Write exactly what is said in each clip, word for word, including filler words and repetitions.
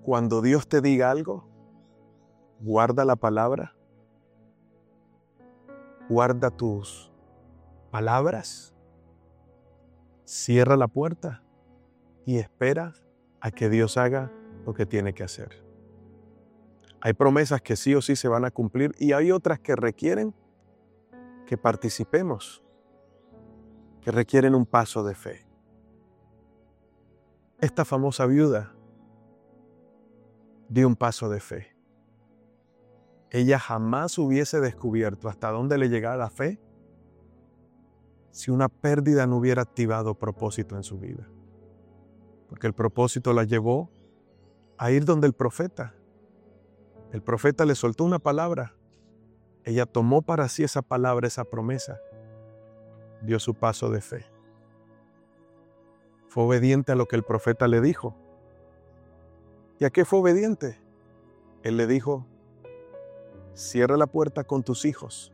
Cuando Dios te diga algo, guarda la palabra, guarda tus palabras, cierra la puerta y espera a que Dios haga lo que tiene que hacer. Hay promesas que sí o sí se van a cumplir y hay otras que requieren que participemos, que requieren un paso de fe. Esta famosa viuda dio un paso de fe. Ella jamás hubiese descubierto hasta dónde le llegaba la fe si una pérdida no hubiera activado propósito en su vida. Porque el propósito la llevó a ir donde el profeta. El profeta le soltó una palabra. Ella tomó para sí esa palabra, esa promesa. Dio su paso de fe. Fue obediente a lo que el profeta le dijo. ¿Y a qué fue obediente? Él le dijo, cierra la puerta con tus hijos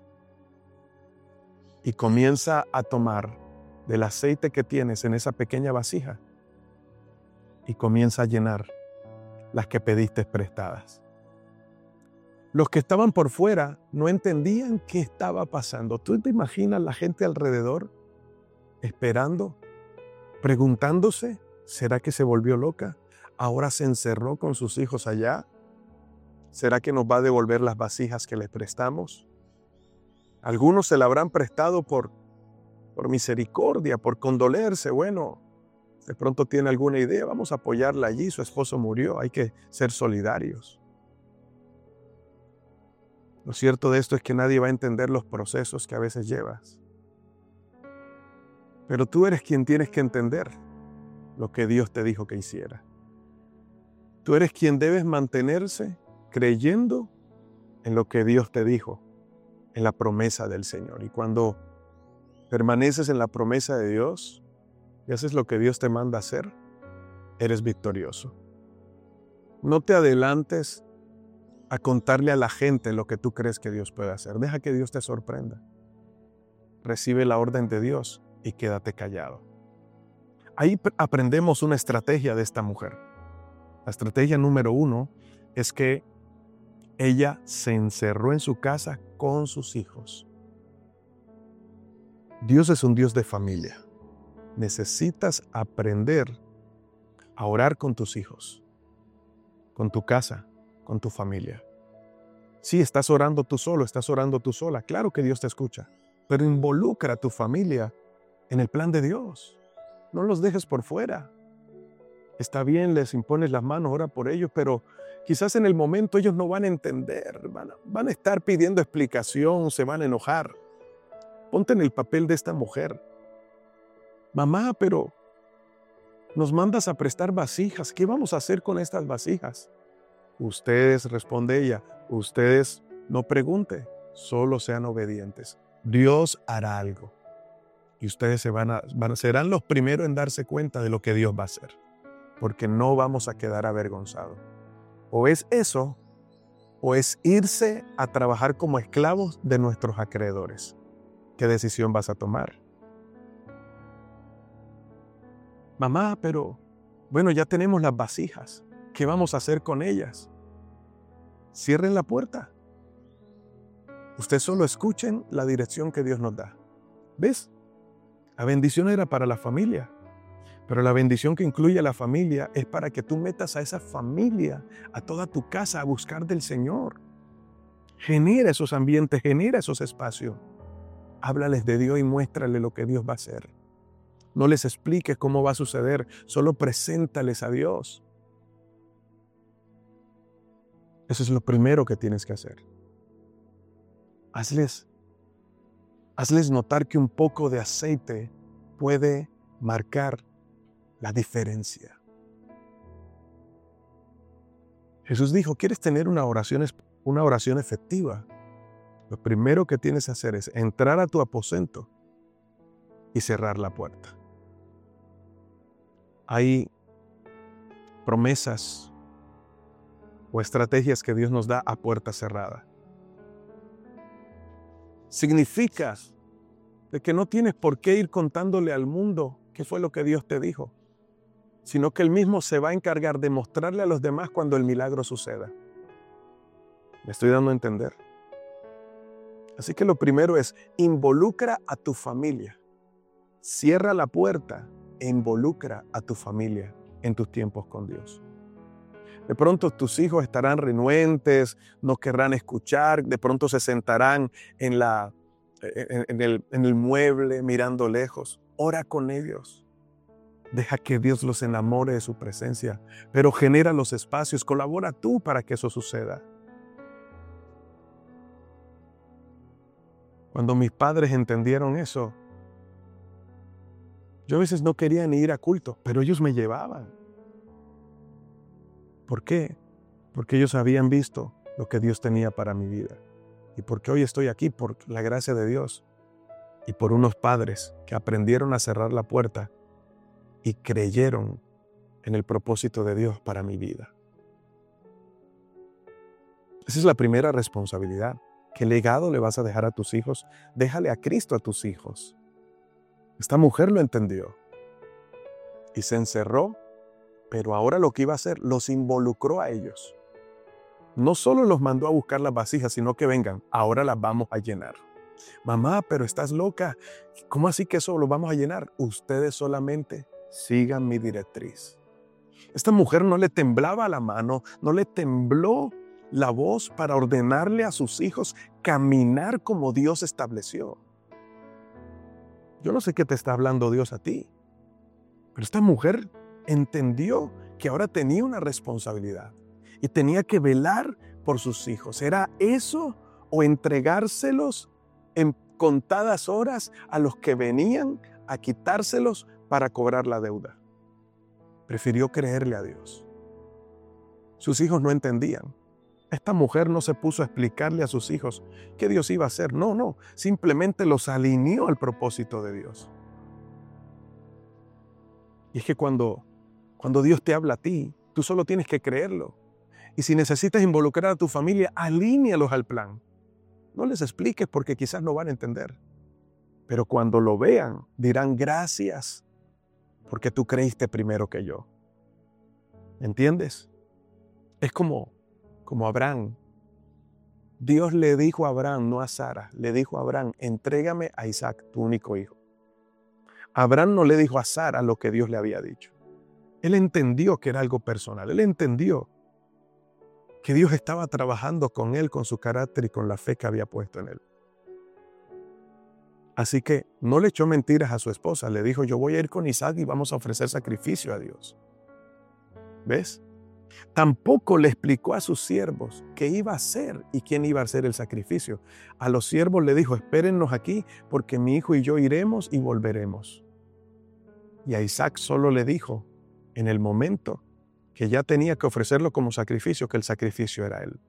y comienza a tomar del aceite que tienes en esa pequeña vasija y comienza a llenar las que pediste prestadas. Los que estaban por fuera no entendían qué estaba pasando. ¿Tú te imaginas la gente alrededor esperando, preguntándose, ¿será que se volvió loca? ¿Ahora se encerró con sus hijos allá? ¿Será que nos va a devolver las vasijas que le prestamos? Algunos se la habrán prestado por, por misericordia, por condolerse. Bueno, de pronto tiene alguna idea, vamos a apoyarla allí, su esposo murió, hay que ser solidarios. Lo cierto de esto es que nadie va a entender los procesos que a veces llevas. Pero tú eres quien tienes que entender lo que Dios te dijo que hiciera. Tú eres quien debes mantenerse creyendo en lo que Dios te dijo, en la promesa del Señor. Y cuando permaneces en la promesa de Dios y haces lo que Dios te manda hacer, eres victorioso. No te adelantes a contarle a la gente lo que tú crees que Dios puede hacer. Deja que Dios te sorprenda. Recibe la orden de Dios y quédate callado. Ahí aprendemos una estrategia de esta mujer. La estrategia número uno es que ella se encerró en su casa con sus hijos. Dios es un Dios de familia. Necesitas aprender a orar con tus hijos, con tu casa, con tu familia. Sí, estás orando tú solo, estás orando tú sola. Claro que Dios te escucha, pero involucra a tu familia en el plan de Dios. No los dejes por fuera. Está bien, les impones las manos, ora por ellos, pero quizás en el momento ellos no van a entender, van a, van a estar pidiendo explicación, se van a enojar. Ponte en el papel de esta mujer. Mamá, pero nos mandas a prestar vasijas, ¿qué vamos a hacer con estas vasijas? Ustedes, responde ella, ustedes no pregunten, solo sean obedientes. Dios hará algo y ustedes se van a, van, serán los primeros en darse cuenta de lo que Dios va a hacer, porque no vamos a quedar avergonzados. O es eso, o es irse a trabajar como esclavos de nuestros acreedores. ¿Qué decisión vas a tomar? Mamá, pero bueno, ya tenemos las vasijas. ¿Qué vamos a hacer con ellas? Cierren la puerta. Ustedes solo escuchen la dirección que Dios nos da. ¿Ves? La bendición era para la familia. Pero la bendición que incluye a la familia es para que tú metas a esa familia, a toda tu casa, a buscar del Señor. Genera esos ambientes, genera esos espacios. Háblales de Dios y muéstrale lo que Dios va a hacer. No les expliques cómo va a suceder, solo preséntales a Dios. Eso es lo primero que tienes que hacer. Hazles, hazles notar que un poco de aceite puede marcar la diferencia. Jesús dijo, ¿quieres tener una oración, una oración efectiva? Lo primero que tienes que hacer es entrar a tu aposento y cerrar la puerta. Hay promesas o estrategias que Dios nos da a puerta cerrada. Significa de que no tienes por qué ir contándole al mundo qué fue lo que Dios te dijo. sino que Él mismo se va a encargar de mostrarle a los demás cuando el milagro suceda. ¿Me estoy dando a entender? Así que lo primero es, involucra a tu familia. Cierra la puerta e involucra a tu familia en tus tiempos con Dios. De pronto tus hijos estarán renuentes, no querrán escuchar, de pronto se sentarán en, la, en, en, el, en el mueble mirando lejos. Ora con ellos. Deja que Dios los enamore de su presencia, pero genera los espacios, colabora tú para que eso suceda. Cuando mis padres entendieron eso, yo a veces no quería ni ir a culto, pero ellos me llevaban. ¿Por qué? Porque ellos habían visto lo que Dios tenía para mi vida. Y porque hoy estoy aquí por la gracia de Dios y por unos padres que aprendieron a cerrar la puerta y creyeron en el propósito de Dios para mi vida. Esa es la primera responsabilidad. ¿Qué legado le vas a dejar a tus hijos? Déjale a Cristo a tus hijos. Esta mujer lo entendió y se encerró, pero ahora lo que iba a hacer, los involucró a ellos. No solo los mandó a buscar las vasijas, sino que vengan, ahora las vamos a llenar. Mamá, pero estás loca. ¿Cómo así que eso lo vamos a llenar? Ustedes solamente sigan mi directriz. Esta mujer no le temblaba la mano, no le tembló la voz para ordenarle a sus hijos caminar como Dios estableció. Yo no sé qué te está hablando Dios a ti, pero esta mujer entendió que ahora tenía una responsabilidad y tenía que velar por sus hijos. ¿Era eso o entregárselos en contadas horas a los que venían a quitárselos para cobrar la deuda? Prefirió creerle a Dios. Sus hijos no entendían. Esta mujer no se puso a explicarle a sus hijos qué Dios iba a hacer. No, no. Simplemente los alineó al propósito de Dios. Y es que cuando, cuando Dios te habla a ti, tú solo tienes que creerlo. Y si necesitas involucrar a tu familia, alínealos al plan. No les expliques porque quizás no van a entender. Pero cuando lo vean, dirán gracias porque tú creíste primero que yo. ¿Entiendes? Es como, como Abraham. Dios le dijo a Abraham, no a Sara, le dijo a Abraham, entrégame a Isaac, tu único hijo. Abraham no le dijo a Sara lo que Dios le había dicho. Él entendió que era algo personal. Él entendió que Dios estaba trabajando con él, con su carácter y con la fe que había puesto en él. Así que no le echó mentiras a su esposa. Le dijo, yo voy a ir con Isaac y vamos a ofrecer sacrificio a Dios. ¿Ves? Tampoco le explicó a sus siervos qué iba a hacer y quién iba a hacer el sacrificio. A los siervos le dijo, espérennos aquí porque mi hijo y yo iremos y volveremos. Y a Isaac solo le dijo, en el momento que ya tenía que ofrecerlo como sacrificio, que el sacrificio era él.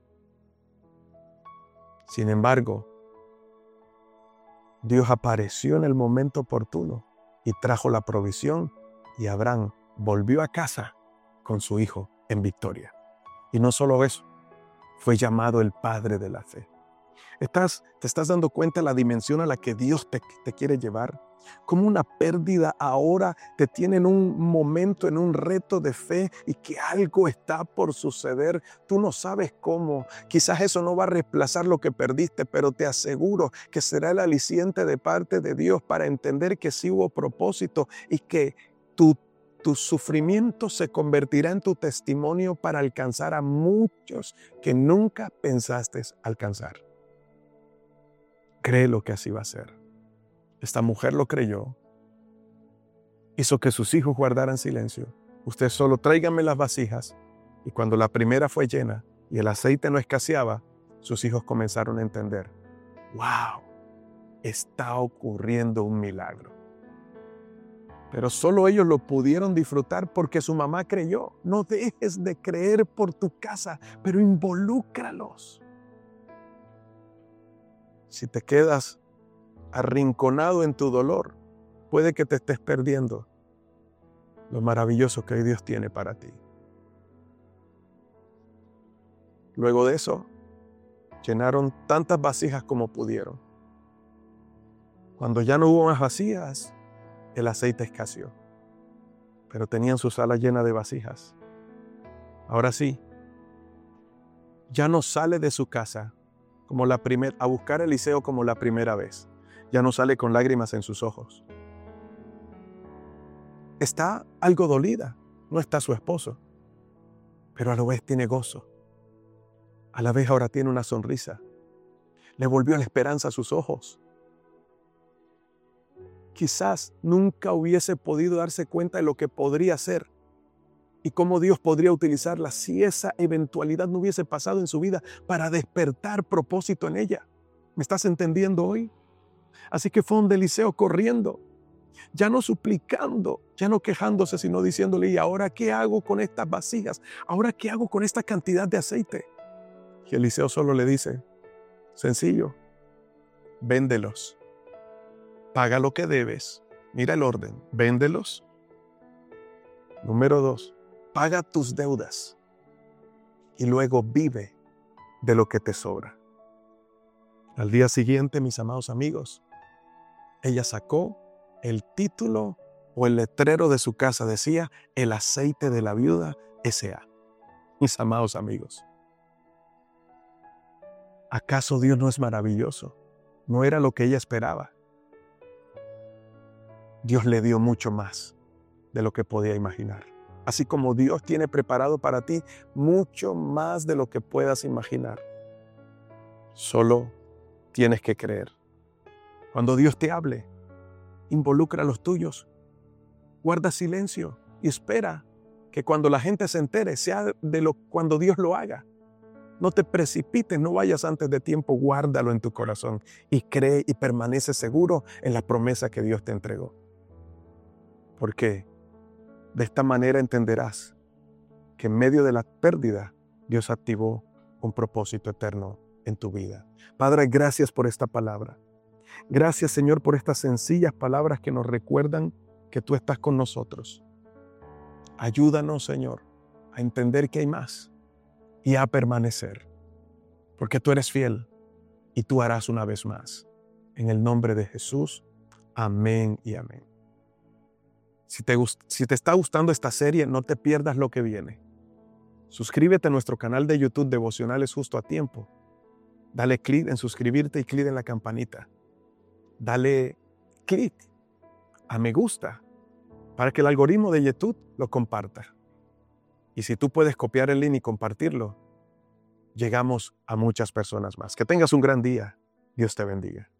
Sin embargo, Dios apareció en el momento oportuno y trajo la provisión y Abraham volvió a casa con su hijo en victoria. Y no solo eso, fue llamado el padre de la fe. ¿Estás, ¿Te estás dando cuenta de la dimensión a la que Dios te, te quiere llevar? Como una pérdida ahora te tiene en un momento, en un reto de fe y que algo está por suceder. Tú no sabes cómo. Quizás eso no va a reemplazar lo que perdiste, pero te aseguro que será el aliciente de parte de Dios para entender que sí hubo propósito y que tu, tu sufrimiento se convertirá en tu testimonio para alcanzar a muchos que nunca pensaste alcanzar. Cree lo que así va a ser. Esta mujer lo creyó. Hizo que sus hijos guardaran silencio. Usted solo tráigame las vasijas. Y cuando la primera fue llena y el aceite no escaseaba, sus hijos comenzaron a entender. ¡Wow! Está ocurriendo un milagro. Pero solo ellos lo pudieron disfrutar porque su mamá creyó. No dejes de creer por tu casa, pero involúcralos. Si te quedas arrinconado en tu dolor, puede que te estés perdiendo lo maravilloso que hoy Dios tiene para ti. Luego de eso, llenaron tantas vasijas como pudieron. Cuando ya no hubo más vasijas, el aceite escaseó. pero tenían su sala llena de vasijas. Ahora sí, ya no sale de su casa como la primer, a buscar a Eliseo como la primera vez. Ya no sale con lágrimas en sus ojos. Está algo dolida, no está su esposo, pero a la vez tiene gozo. A la vez ahora tiene una sonrisa. Le volvió la esperanza a sus ojos. Quizás nunca hubiese podido darse cuenta de lo que podría ser y cómo Dios podría utilizarla si esa eventualidad no hubiese pasado en su vida para despertar propósito en ella. ¿Me estás entendiendo hoy? Así que fue donde Eliseo corriendo, ya no suplicando, ya no quejándose, sino diciéndole, ¿y ahora qué hago con estas vasijas? ¿Ahora qué hago con esta cantidad de aceite? Y Eliseo solo le dice, sencillo, véndelos, paga lo que debes. Mira el orden, véndelos. Número dos, paga tus deudas y luego vive de lo que te sobra. Al día siguiente, mis amados amigos, ella sacó el título o el letrero de su casa, decía el aceite de la viuda S A Mis amados amigos, ¿acaso Dios no es maravilloso? No era lo que ella esperaba. Dios le dio mucho más de lo que podía imaginar. Así como Dios tiene preparado para ti mucho más de lo que puedas imaginar. Solo tienes que creer. Cuando Dios te hable, involucra a los tuyos. Guarda silencio y espera que cuando la gente se entere sea de lo cuando Dios lo haga. No te precipites, no vayas antes de tiempo, guárdalo en tu corazón y cree y permanece seguro en la promesa que Dios te entregó. Porque de esta manera entenderás que en medio de la pérdida Dios activó un propósito eterno en tu vida. Padre, gracias por esta palabra. Gracias, Señor, por estas sencillas palabras que nos recuerdan que tú estás con nosotros. Ayúdanos, Señor, a entender que hay más y a permanecer, porque tú eres fiel y tú harás una vez más. En el nombre de Jesús, amén y amén. Si te, gust- si te está gustando esta serie, no te pierdas lo que viene. Suscríbete a nuestro canal de YouTube Devocionales Justo a Tiempo. Dale clic en suscribirte y clic en la campanita. Dale clic a me gusta para que el algoritmo de YouTube lo comparta. Y si tú puedes copiar el link y compartirlo, llegamos a muchas personas más. Que tengas un gran día. Dios te bendiga.